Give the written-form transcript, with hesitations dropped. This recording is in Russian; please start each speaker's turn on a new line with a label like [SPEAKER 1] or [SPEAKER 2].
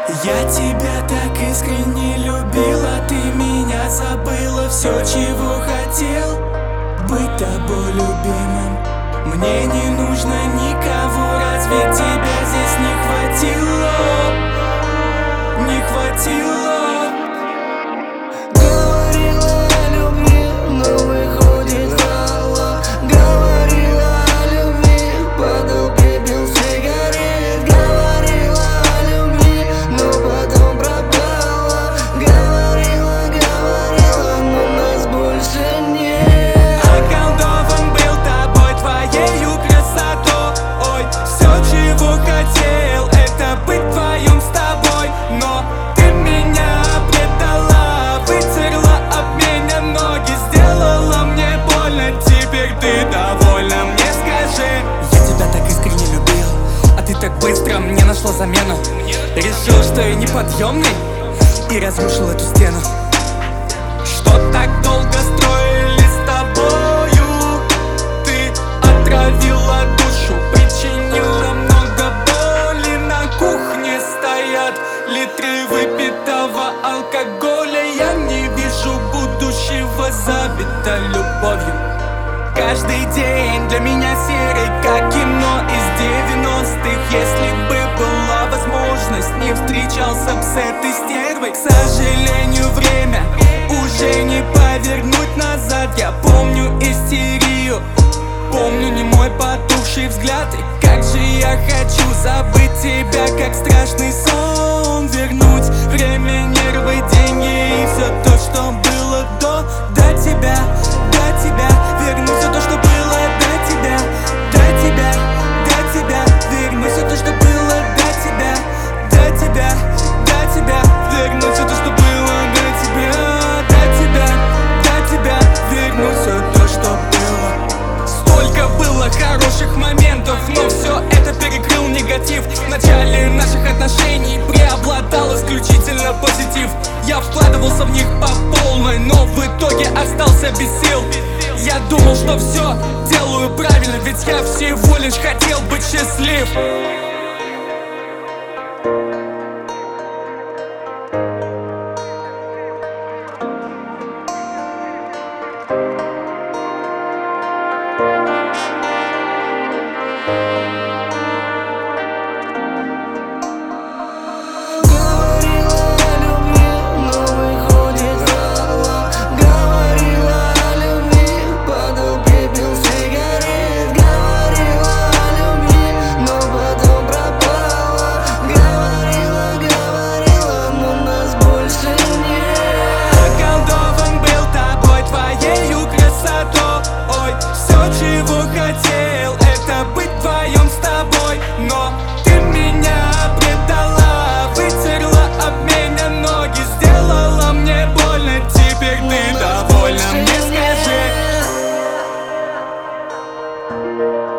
[SPEAKER 1] Я тебя так искренне любила, ты меня забыла. Все, чего хотел, быть тобой любимым. Мне не нужно никого, разве тебя здесь не хватило? Не хватило.
[SPEAKER 2] Говорила о любви, но выходит врала. Говорила о любви, падал пепел сигарет. Говорила о любви, но потом пропала. Говорила, но нас больше нет.
[SPEAKER 1] Околдован был тобой, твоею красотой. Ой, все, чего хотел, это быть вдвоем с тобой. Но ты меня предала, вытерла об меня ноги, сделала мне больно. Теперь ты довольна, мне скажи. Я тебя так искренне любил, а ты так быстро мне нашла замену. Решил, что я неподъемный, и разрушил эту стену. Что так долго строили с тобою, ты отравила душу, причинила много боли. На кухне стоят литры выпитого алкоголя. Я не вижу будущего, забита любовью. Каждый день для меня серый, как кино из 90-х. Если бы была возможность, не встречался б с этой стервой. К сожалению, время уже не повернуть назад. Я помню истерию, помню немой потухший взгляд. И как же я хочу забыть тебя, как страшный сон. Вернуть время, нервы, деньги и все то, что было до тебя, до тебя. Вернуть все то, что было до тебя, до тебя, до тебя. Вернуть все то, что было до тебя, до тебя, до тебя. Вернуть все то, что было до тебя, до тебя, до тебя. Вернуть все то, что было. Столько было хороших моментов, но все это перекрыл негатив. В начале наших отношений преобладал исключительно позитив. Я вкладывался в них по полной, но в итоге остался без сил. Я думал, что все делаю правильно, ведь я всего лишь хотел быть счастлив. Хотел это быть вдвоем с тобой, но ты меня предала, вытерла об меня ноги, сделала мне больно. Теперь ты довольна, мне скажи.